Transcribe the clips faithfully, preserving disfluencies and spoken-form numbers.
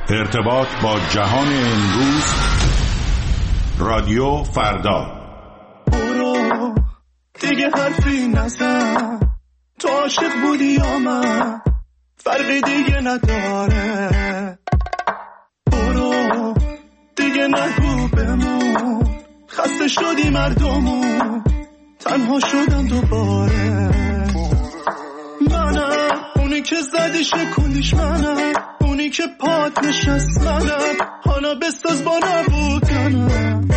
ارتباط با جهان امروز. رادیو فردا. برو دیگه حرفی نزن، تو عاشق بودی یا من، فرقی دیگه نداره. برو دیگه نگو بمون، خسته شدی مردمون، تنها شدن دوباره. منم اونی که زدی شکوندیش، منم اونی که پات نشست، منم حالا بساز با نبودنم.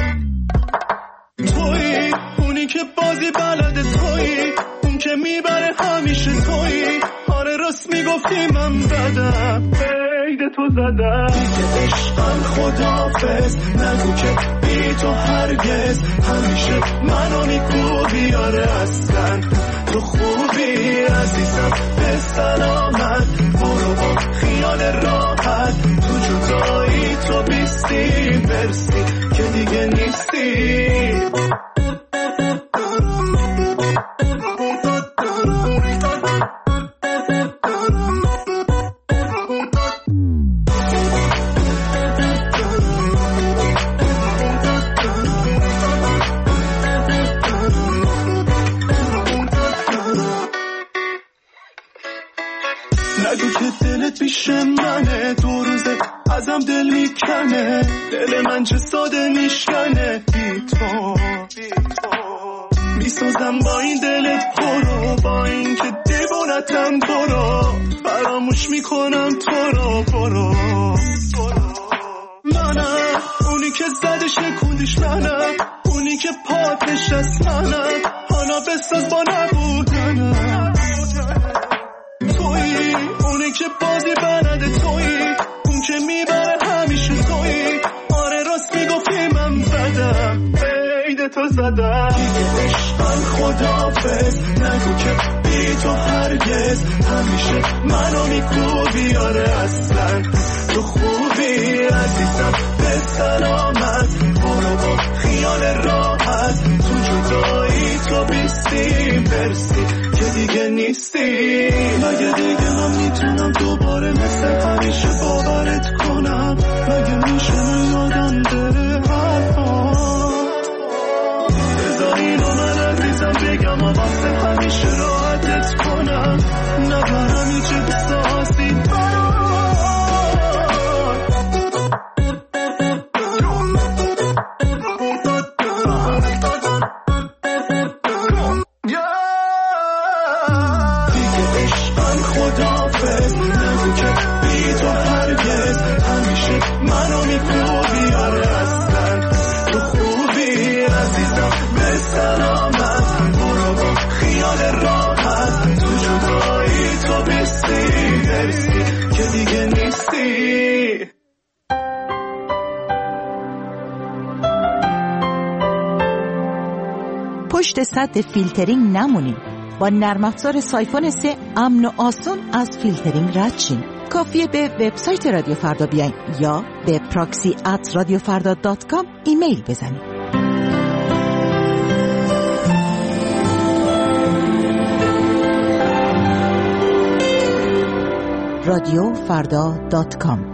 تویی اونی که بازی بلده، تویی اون که میبره همیشه، تویی آره راست میگفتی من بدم، عید تو زدم. دیگه عشقم خدافظ، نگو که بی تو هرگز، همیشه منو میکوبی آره اصلا تو خوبی عزیزم به سلامت. برو با خیال راحت، تو جدایی تو بیستی برسی که دیگه نیستی. نگو که دلت پیش منه، دو روزه ازم دل میکنه، دل من چه ساده میشکنه بی تو. میسازم با این دلت برو، با این که دیوانتم برو، فراموش میکنم تو رو برو. منم اونی که زده شکوندیش، منم اونی که پات نشست، منم حالا بساز با نبودنم. تویی اونی که بازی بلده، تویی اون که میبره همیشه، تویی آره راست میگفتی من بدم، عید تو زدم. دیگه عشقم خدافظ، نگو که بی تو هرگز، همیشه منو میکوبی آره اصلا تو خوبی عزیزم به سلامت. برو با خیال راحت، تو جدایی تو بیستی برسی که دیگه نیستی. مگه دیگه من میتونم دوباره مثل همیشه باورت کنم؟ مگه میشه من یادم بره حرفا؟ بذار اینو من عزیزم بگم و واسه همیشه راحتت کنم، نبرم هیچ احساسی برام. منو میکوبی آره اصلا تو خوبی عزیزم به سلامت. برو با خیال راحت، تو جدایی تو بیستی برسی که دیگه نیستی. پشت سد فیلترینگ نمونین. با نرم افزار سایفون سه امن و آسون از فیلترینگ رد شین. کافیه به وبسایت رادیو فردا بیاین یا به پراکسی ات رادیو فردا دات کام ایمیل بزنید. رادیو فردا دات کام.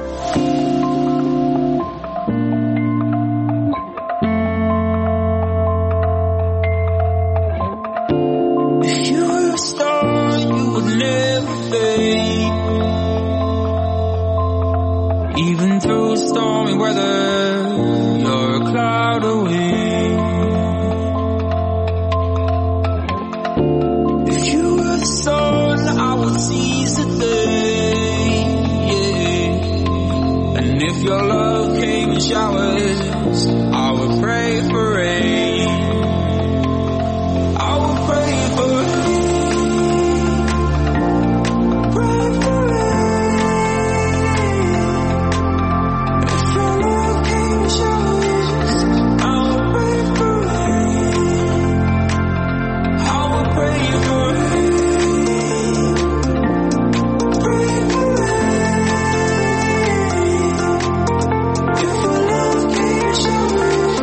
Even through stormy weather, you're a cloud away. If you were the sun, I would seize the day, yeah. And if your love came in showers, I would pray for rain. I would pray for rain. If your love came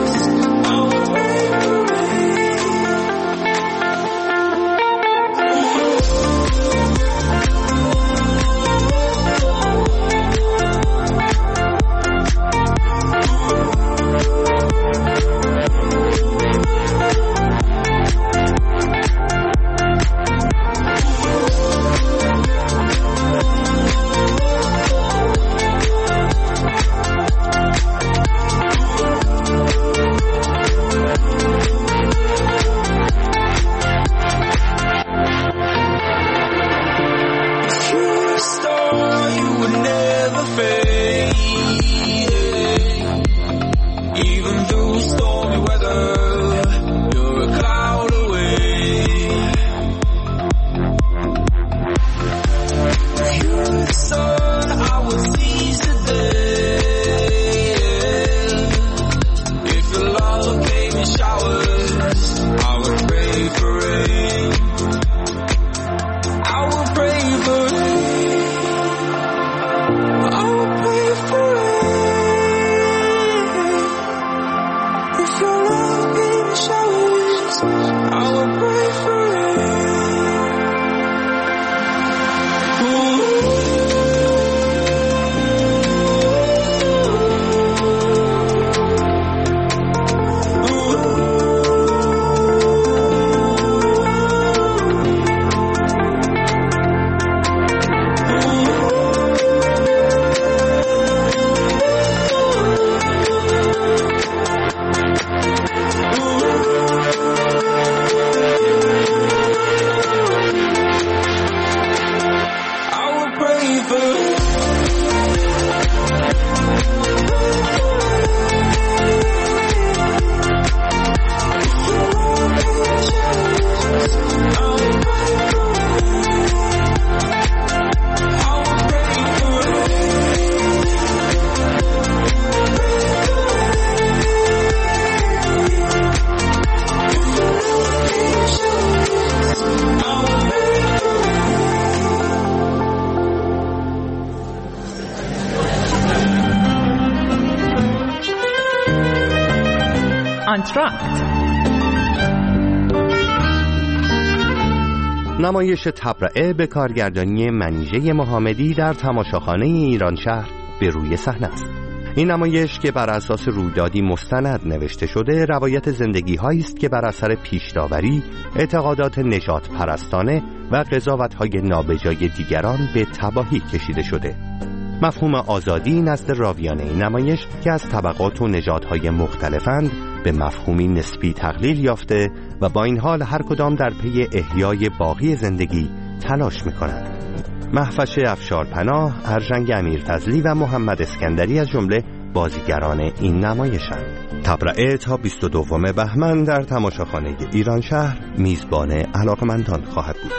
آنتراکت. نمایش تبرئه به کارگردانی منیژه محمدی در تماشاخانه ایران شهر به روی صحنه است. این نمایش که بر اساس رویدادی مستند نوشته شده، روایت زندگی‌هایی است که بر اثر پیش‌داوری، اعتقادات نجات پرستانه و قضاوت‌های نابجای دیگران به تباهی کشیده شده. مفهوم آزادی نزد راویان این نمایش که از طبقات و نژادهای مختلفند به مفهومی نسبی تقلیل یافته و با این حال هر کدام در پی احیای باقی زندگی تلاش می‌کنند. مهوش افشارپناه، ارژنگ امیرفضلی و محمد اسکندری از جمله بازیگران این نمایشند. تبرئه تا بیست و دوم بهمن در تماشاخانه ایران شهر میزبان علاقمندان خواهد بود.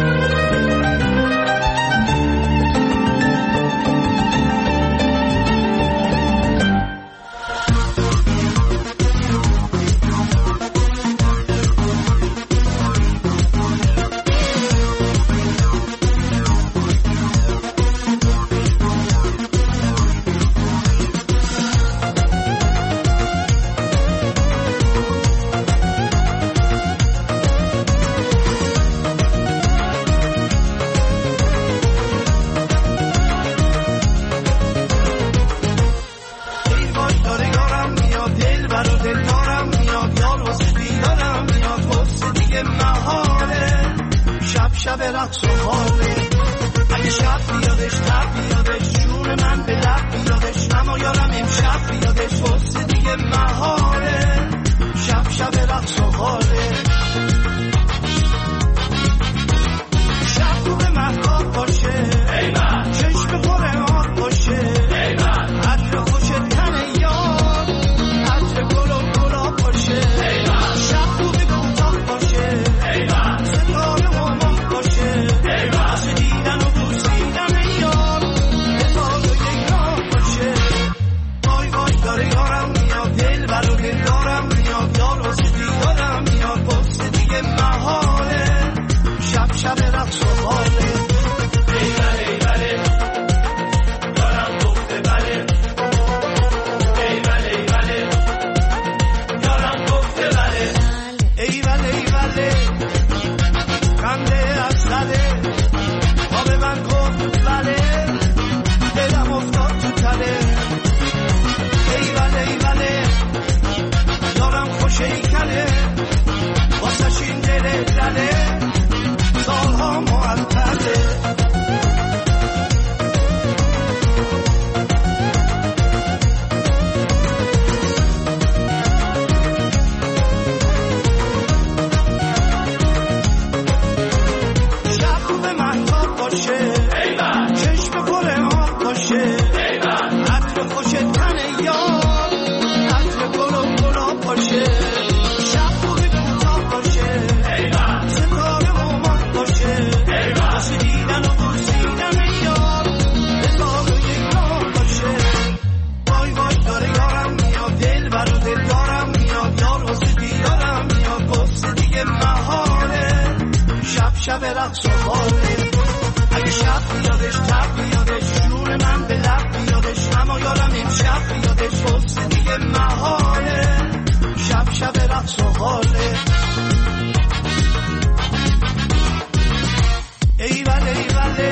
شب رقص و حاله اگه شب بیادش تب بیادش جون من به لب بیادش اما یارم امشب بیادش واسه دیگه محاله شب شب رقص و حاله شب تو به محتاب باشه ایمن چشم خوره آب باشه ایمن عطر خوش تن یار عطر گل و گلاب باشه ایمن شب تو به کوتاه باشه ایمن ستاره شب رقص و حاله ای بله ای بله دارم گفته بله ای بله ای بله دارم گفته بله ای بله ای بله خنده از زده با به من گفت بله دلم افتاد تو تله ای بله ای بله دارم خوش ای کله واسه این دل دله سالها معطله شب رو به محتاب باشه ایمن چشم پر آب باشه ایمن عطر خوش تن یار عطر گل و گلاب باشه شب رو به کوتاه باشه ایمن ستاره واسه دیدن و برسیدن یار بزار و یک راه باشه وای وای داره یارم میاد دل بر و دل دارم میاد یار واسه دیدارم میاد واسه دیگه محاله شب شب رقص و حاله اگه شب بیادش تب بیادش جون من به لب بیادش اما یارم امشب بیادش واسه دیگه محاله شب شب رقص و حاله ای بله ای بله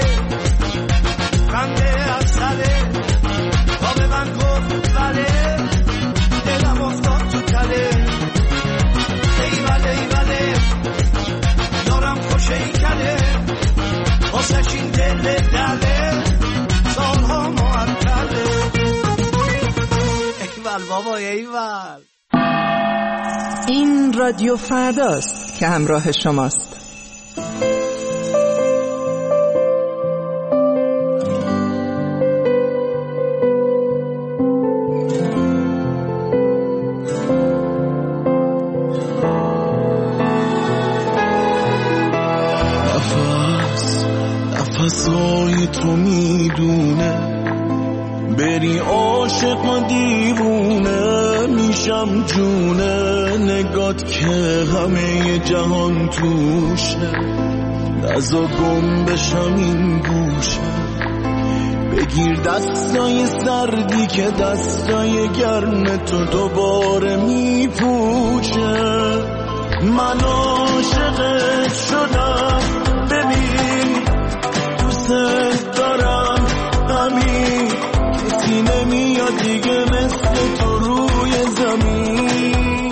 خنده از سله تا به من گفت بله دلم افتاد تو تله ای بله ای بله یارم خوش ای کله واسه این دل دله سالها معطله ایول بابا ایول. این رادیو فرداست که همراه شماست. نفسای تو میدونه بری عاشق و دیوونه میشم جونه نگات که همه جهان توشه نزا گم بشم این گوشه بگیر دستای سردی که دستای گرم تو دوباره میپوشه. من عاشقت شدم ببین دوست دارم همین کسی نمیاد دیگه مثل تو روی زمین.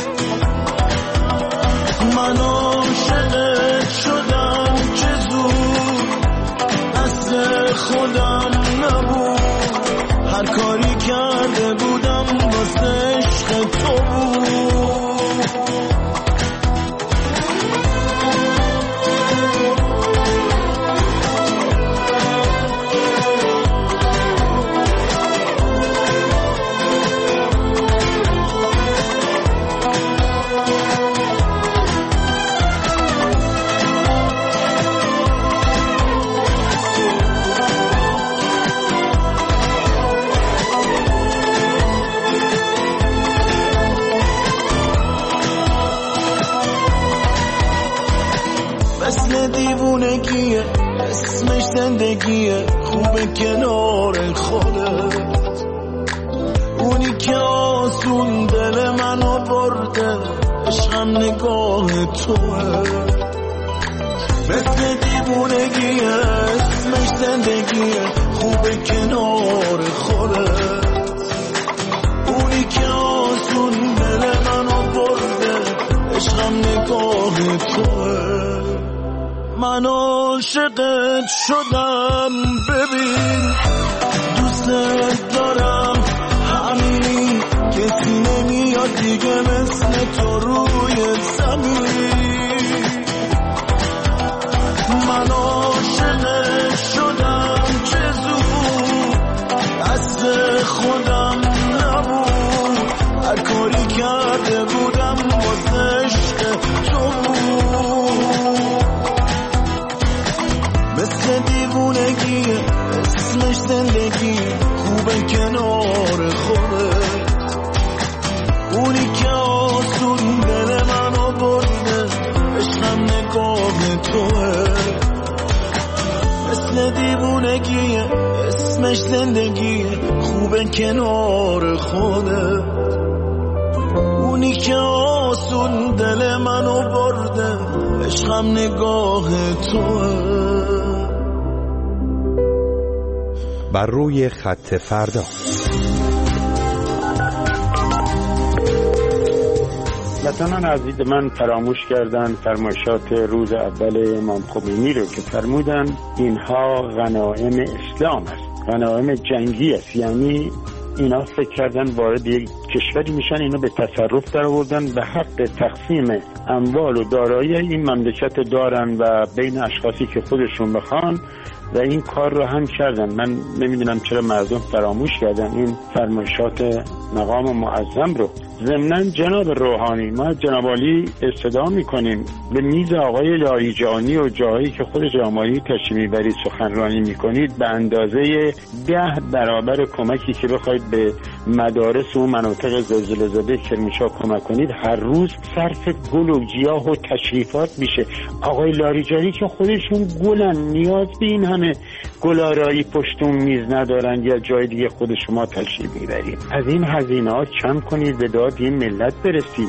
من عاشقت شدم که زود دست خودم نبود، هر کاری کرده بودم واسه عشق تو بود. دیوونگیه اسمش زندگیه، خوبه کنار خودت. اونی که آسون دل منو برده عشقم نگاه توه. مثل دیوونگیه اسمش زندگیه، خوبه کنار خودت. اونی که آسون دل منو برده عشقم نگاه توه. من عاشقت شدم ببین دوست دارم همین کسی نمیاد دیگه مثل تو روی زمین. من عاشقت شدم که زود دست خودم نبود، هر کاری کرده بودم واسه عشق تو بود. مثل دیوونگیه اسمش زندگی، خوبه کنار خودت. اونی که آسون دل منو برده عشقم نگاه توه. مثل دیوونگیه اسمش زندگی، خوبه کنار خودت. اونی که آسون دل منو برده عشقم نگاه توه. بر روی خط فردا. وطنان عزیز من فراموش کردن فرمایشات روز اول امام خمینی رو که فرمودن اینها غنایم اسلام است، غنایم جنگی است. یعنی اینا فکر کردن وارد یک کشوری میشن، اینا به تصرف در آوردن به حق تقسیم اموال و دارایی این مملکت دارن و بین اشخاصی که خودشون بخوان و این کار رو هم کردن. من نمیدونم چرا مردم فراموش کردن این فرمایشات مقام معظم رو. ضمناً جناب روحانی، ما جناب عالی استدعا میکنیم به میز آقای لاریجانی و جایی که خود جناب عالی تشریف میبرید سخنرانی میکنید به اندازه ده برابر کمکی که بخواید به مدارس و مناطق زلزله زده کرمانشاه کمک کنید هر روز صرف گل و گیاه و تشریفات میشه. آقای لاریجانی که خودشون گلن، نیاز به این همه گلارایی پشتون میز ندارن یا جای دیگه خود شما تشریف میبرید. از این هزینه‌ها کم کنید به داد این ملت برسید.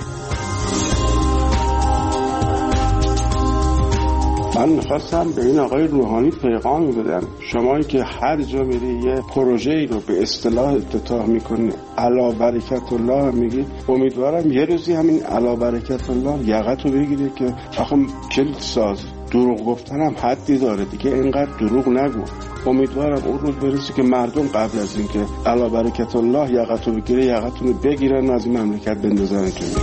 من میخواستم به این آقای روحانی پیغامی بدم، شمایی که هر جا میری یه پروژه‌ای رو به اصطلاح افتتاح میکنی علا برکت الله میگی، امیدوارم یه روزی همین علا برکت الله یقتو بگیره که آخه کلید ساز دروغ گفتن هم حدی داره دیگه، اینقدر دروغ نگو. امیدوارم اون روز برسه که مردم قبل از این که علا برکت الله یقتو بگیره یقتون رو بگیرن و از این مملکت بندازن تو.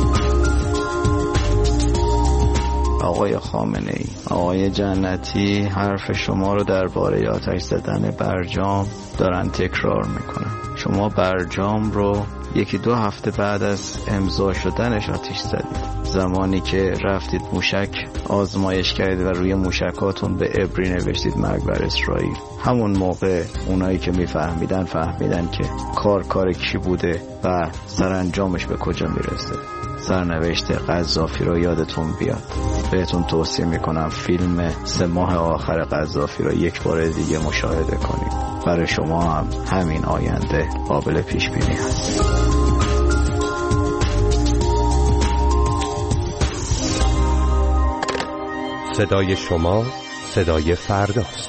آقای خامنه‌ای، آقای جنتی حرف شما رو درباره آتش زدن برجام دارن تکرار میکنن. شما برجام رو یکی دو هفته بعد از امضا شدنش آتش زدید، زمانی که رفتید موشک آزمایش کردید و روی موشکاتون به عبری نوشتید مرگ بر اسرائیل. همون موقع اونایی که میفهمیدن فهمیدن که کار کار کی بوده و سرانجامش به کجا میرسه. سرنوشت قذافی رو یادتون بیاد. بهتون توصیه میکنم فیلم سه ماه آخر قذافی رو یک بار دیگه مشاهده کنید. برای شما هم همین آینده قابل پیش بینی هست. صدای شما صدای فرداست.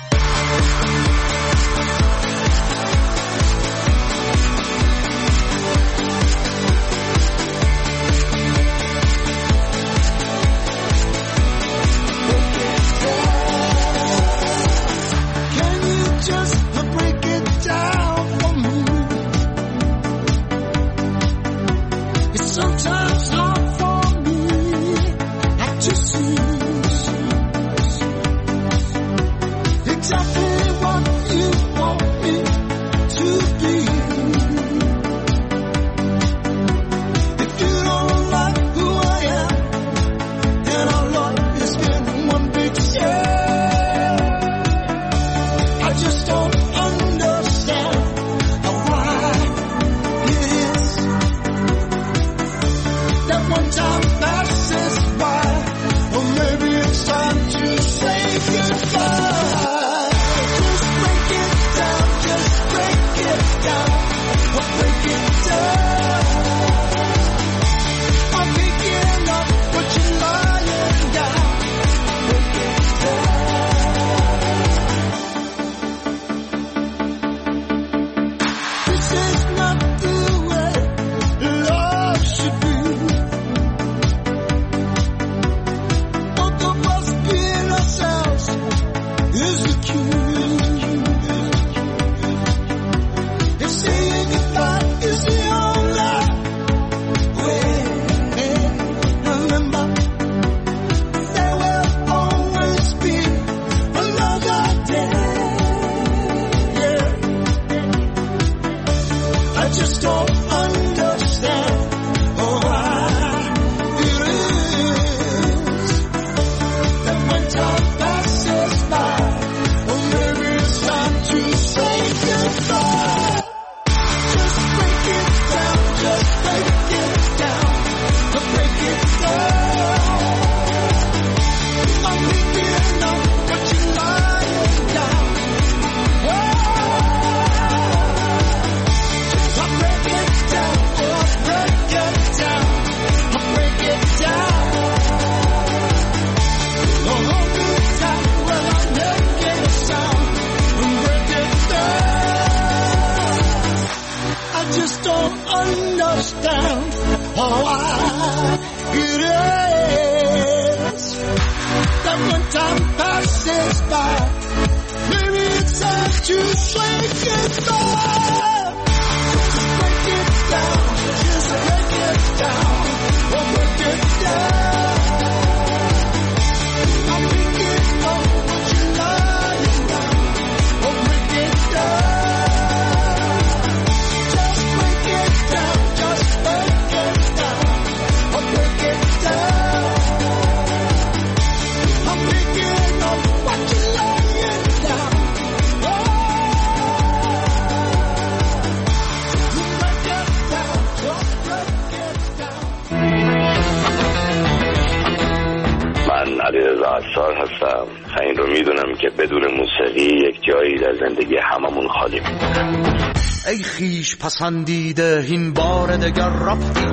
هستم. این رو میدونم که بدون موسیقی یک جایی در زندگی هممون خالی میمونه. ای خیش پسندیده این بار دگر رفتی،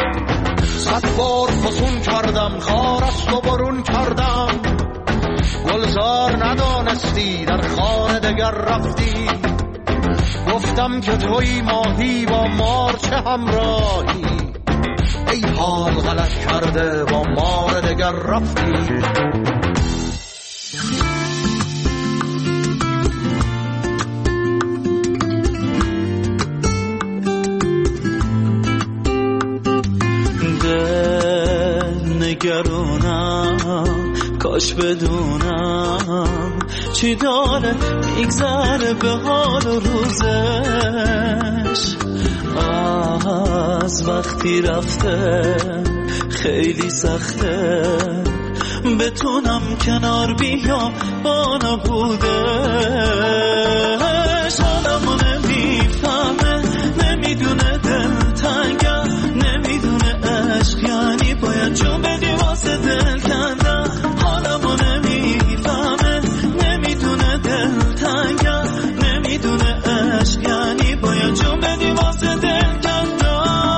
صد بار فسون کردم خارست و برون کردم، گلزار ندانستی در خانه دگر رفتی، گفتم که توی ماهی با مار چه همراهی، ای حال غلط کرده با مار دگر رفتی. نگرانم کاش بدونم چی داره میگذره به حال و روزش، از وقتی رفته خیلی سخته بتونم کنار بیام با نبودش، حالمو نمیفهمه نمیدونه دلتنگم نمیدونه عشق یعنی باید جون بدی واسه دل کندم، حالمو نمیفهمه نمیدونه دلتنگم نمیدونه نمیدونه عشق یعنی باید جون بدی واسه دل کندن.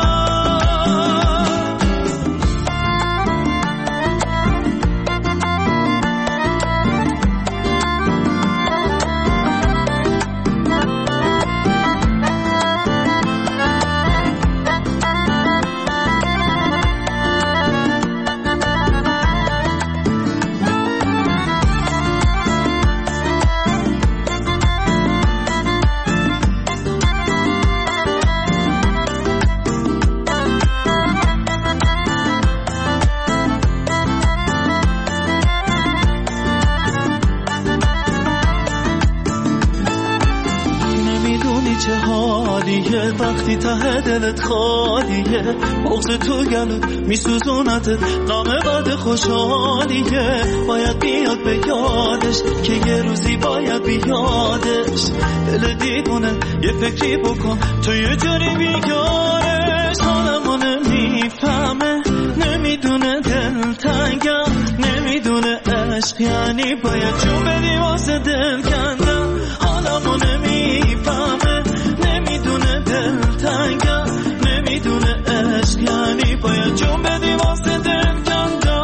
وقتی ته دلت خالیه بغض تو گلت میسوزونتت غم بعد خوشحالیه باید بیاد به یادش که یه روزی باید بیادش. دل دیوونه یه فکری بکن تو یه جوری بیارش. حالمو نمیفهمه نمیدونه دل تنگم نمیدونه عشق یعنی باید جون بدی واسه دل کندم. حالمو نمیفهمه نمیدونه دل تنگم نمیدونه عشق یعنی باید جون بدی واسه دل کندم.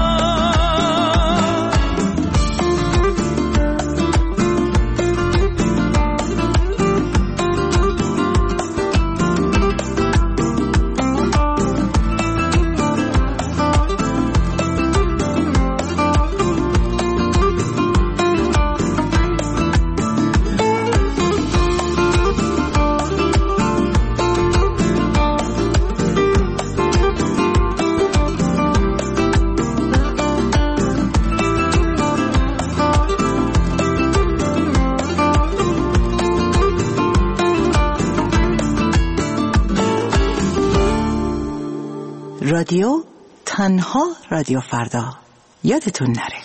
رادیو تنها رادیو فردا یادتون نره.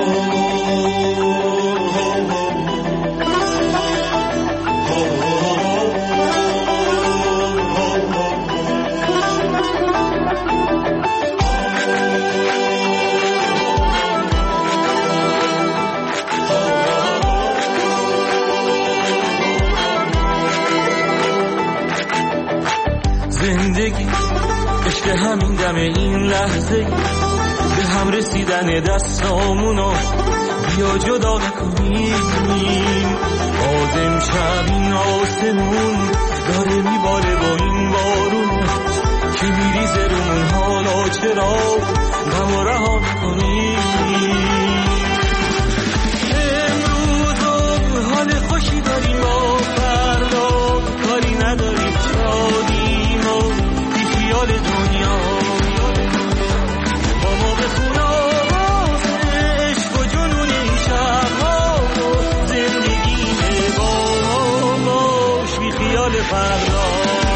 زندگی عشق همین دم این لحظه به هم رسیدن دستامونو بیا جدا نکنیم. آدم شب این آسمون داره میباره با این بارون که میریزه رومون حالا چرا غم رها میکنیم. امروز حال خوشی داریم و فردا کاری نداریم شادیم و بی خیال دنیا با ما بخون آواز عشق و جنون این شبها و زندگی با باش بی خیال فردا.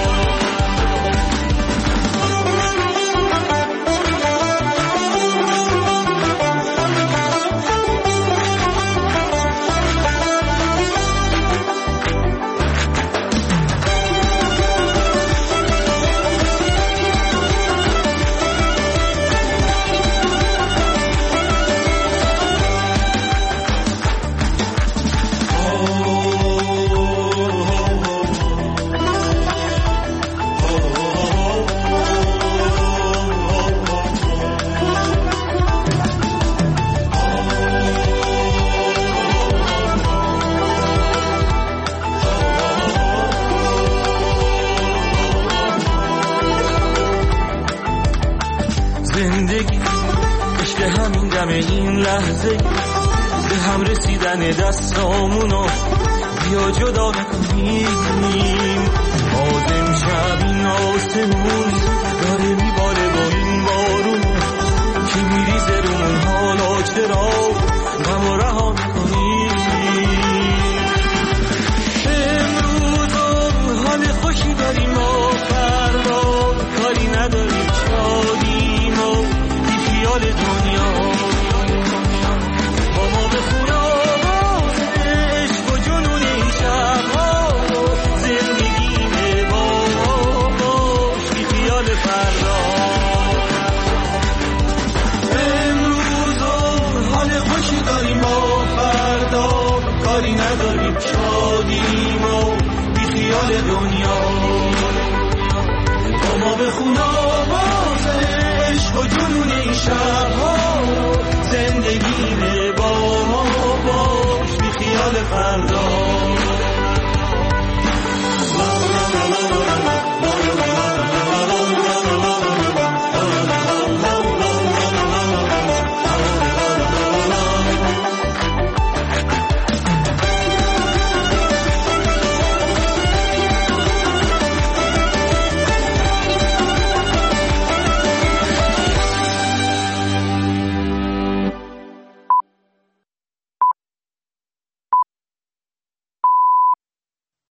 زندگی عشق همین دم این لحظه به هم رسیدن دستامونو بیا جدا نکنیم. آدم شب این آسمون داره میباره با این بارون که میریزه رومون حالا چرا غم و رها میکنیم. امروز حال خوشی داریم و فردا کاری نداریم شادیم و بی خیال دنیا با ما بخون آواز عشق و جنون این شبها و زندگی با باش بی خیال فردا. امروز حال دنیا. با ما بخون آواز عشق و جنون این شبها، زندگی با ما باش بی خیال فردا.